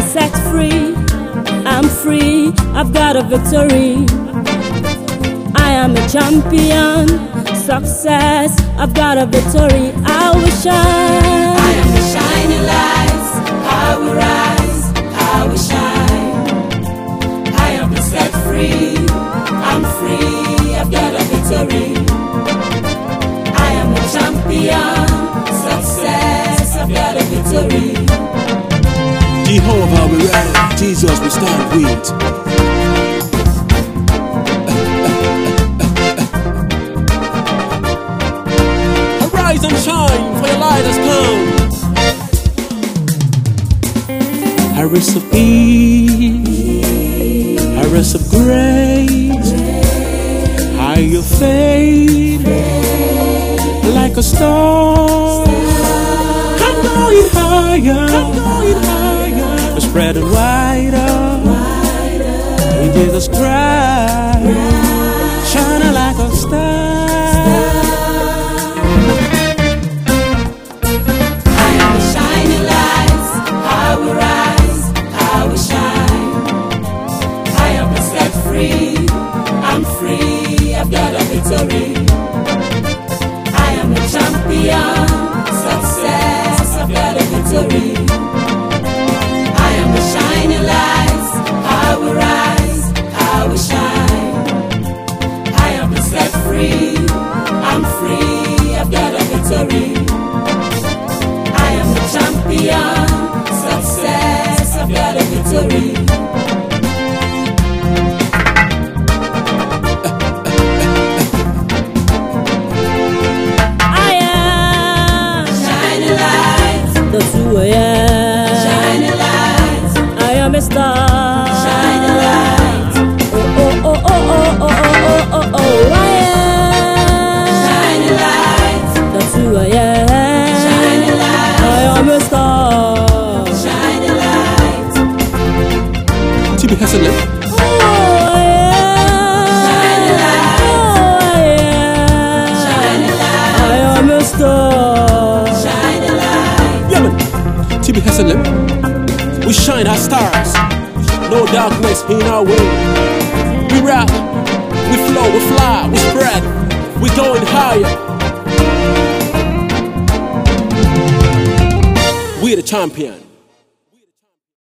set free, I'm free, I've got a victory. I am a champion, success, I've got a victory. I will shine. I am the shining lights, I will rise, I will shine. I am set free, I'm free, I've got a victory. I am a champion, success, I've got a victory. Jehovah we ready, Jesus we stand with. Arise and shine, for your light has come. A race of peace, a race of grace, higher faith, like a star. I'm going higher, we're spreading wider, in Jesus Christ, shining like a star. I'm free, I've got a victory. I am a champion, success, I've got a victory. I am the shining lights, I will rise, I will shine. I am set free, I'm free, I've got a victory. I am the champion, success, I've got a victory. Shining light, I am a star. Shining light, oh oh oh oh oh oh oh oh I am. Shining light, that's who I am. Shining light, I am a star. Shining light. TB Hesselin. TB Hesselin, we shine our stars, no darkness in our way. We rap, we flow, we fly, we spread, we going higher. We the champion.